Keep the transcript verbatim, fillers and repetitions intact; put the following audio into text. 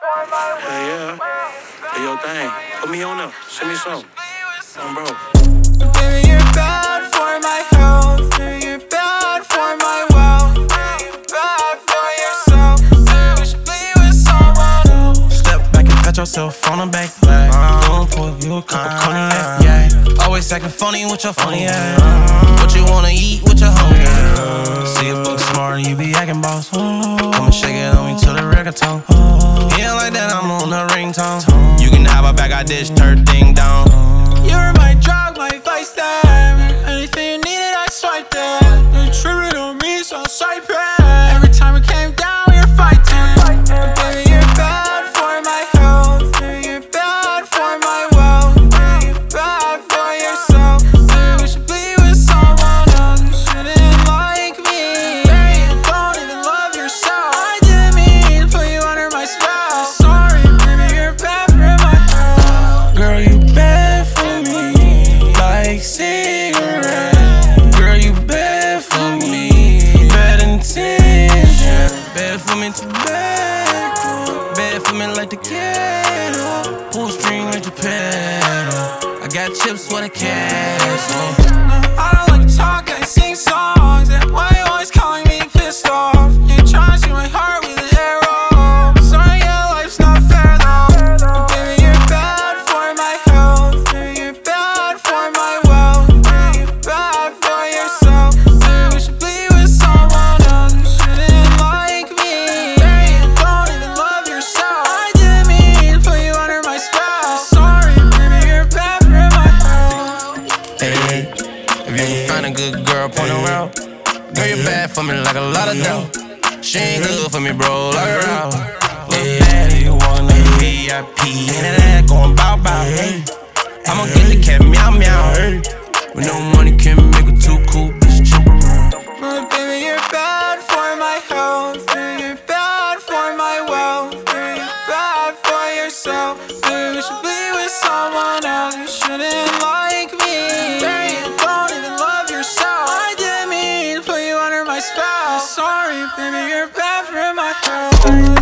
Hell yeah. Do your thing. Put me on up. Send me some. Um, bro. Baby, you're bad for my health. Baby, you're bad for my wealth. Baby, you're bad for yourself. Baby, you should be with someone else. Step back and pat yourself on the back. Uh, Don't pour you a cup of cognac. Yeah. Always acting funny with your funny ass. What you wanna eat with your hungry ass? See a book smart and you be acting boss. Come and shake it on me to the reggaeton. Yeah, like that I'm on the ringtone. You can have a bag, I dish, turn thing down. You're my drug, my vice there. Anything you needed, I swiped it. You tripping on me, so I swipe it. Every time it came down, we were fighting. Baby, you're bad for my health. Baby, you're bad for my wealth. Baby, you're bad for yourself. Baby, we should be with someone else. You shouldn't like me. Baby, you don't even love yourself. I didn't mean to put you under my spell. Sorry, baby, you're bad for my health. Girl, you bad for me, like cigarette. Girl, you bad for me, bad intention. Bad for me tobacco, bad for me like the kettle. Pull string like the pedal. I got chips for the cash. No, I don't like to talk, I sing songs. And why you always calling me pissed off? You trying to see my heart with an arrow. Sorry, yeah, life's not fair though. Baby, you're bad for my health. Baby, you're bad for my wealth. Baby, you're bad for yourself. Baby, we should be with someone else. You shouldn't like me. Baby, you don't even love yourself. I didn't mean to put you under my spell. Sorry, baby, you're bad for my health. Hey, if you can find a good girl, point her out. Girl, you bad for me like a lot of doubt. She ain't good for me, bro, lock her out. Little daddy, you want a V I P, and that going bow bow. I'ma get the cat meow meow. With no money can make a too cool bitch jump around. But baby, you're bad for my health. Baby, you're bad for my wealth. Baby, you're bad for yourself. Baby, we should be with someone else. You shouldn't like me. Baby, you don't even love yourself. I didn't mean to put you under my spell. Sorry, baby, you're bad for my health.